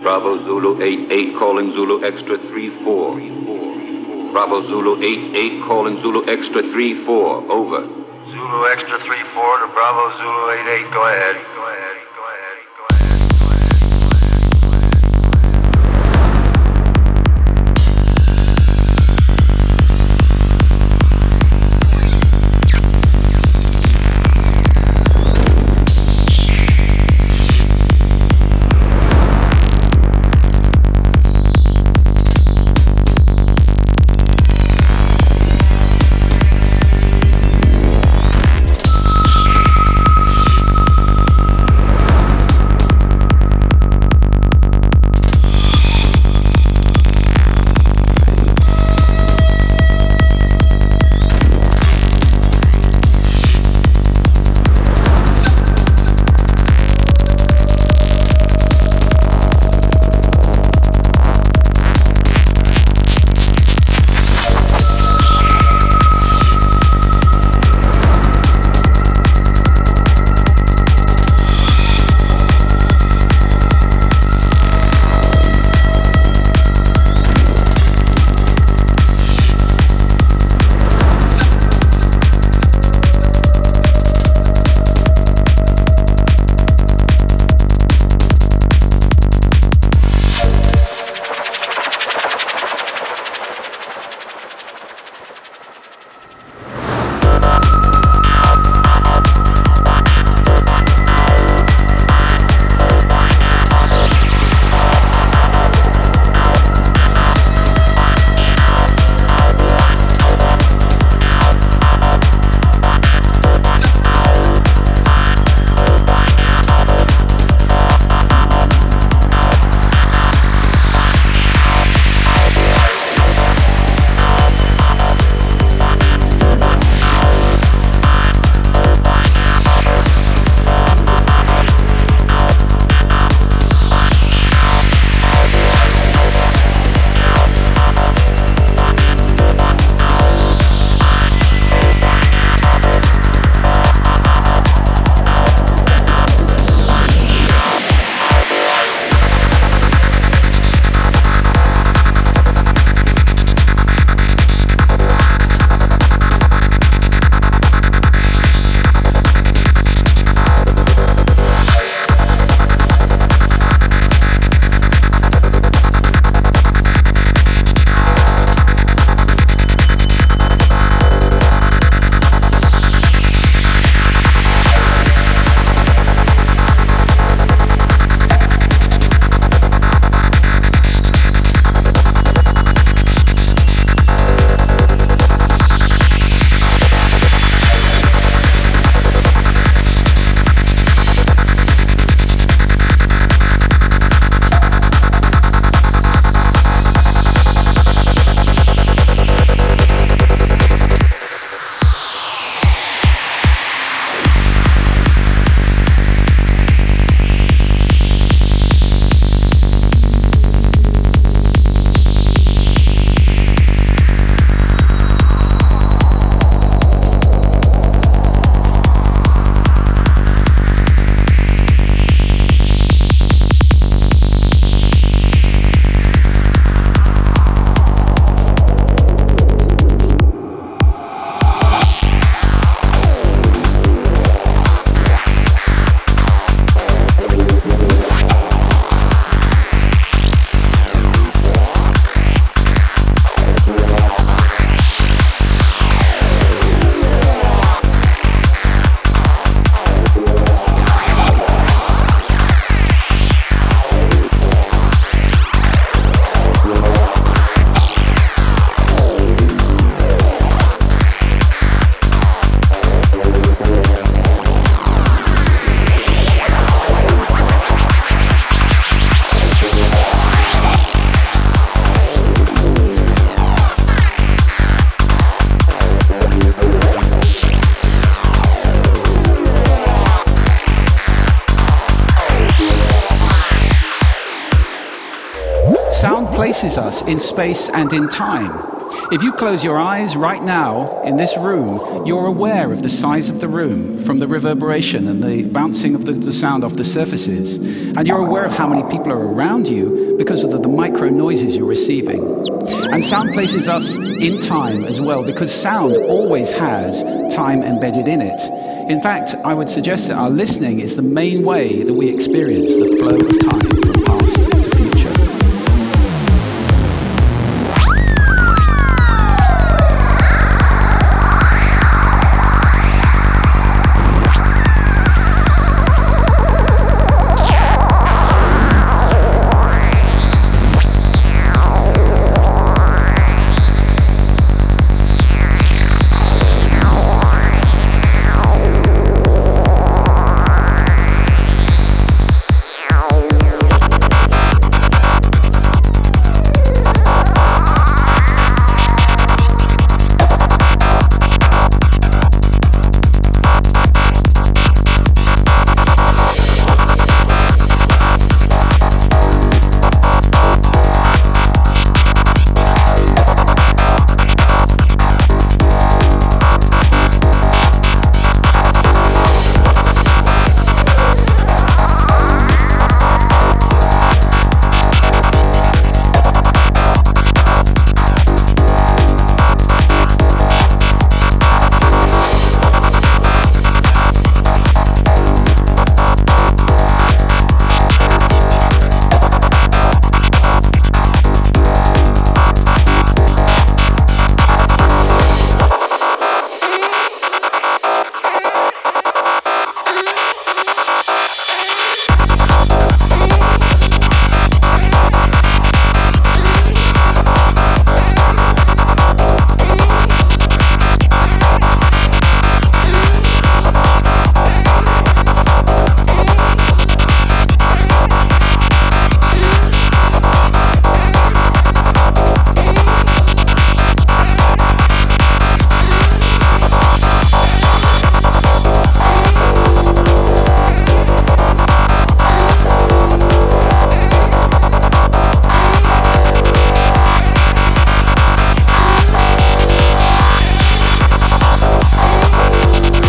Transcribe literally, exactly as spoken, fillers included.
Bravo Zulu eight eight calling Zulu Extra three four. Bravo Zulu eight eight calling Zulu Extra three four. Over. Zulu Extra three four to Bravo Zulu eight eight. Go ahead. Go ahead. Sound places us in space and in time. If you close your eyes right now in this room, you're aware of the size of the room from the reverberation and the bouncing of the, the sound off the surfaces. And you're aware of how many people are around you because of the, the micro noises you're receiving. And sound places us in time as well, because sound always has time embedded in it. In fact, I would suggest that our listening is the main way that we experience the flow of time.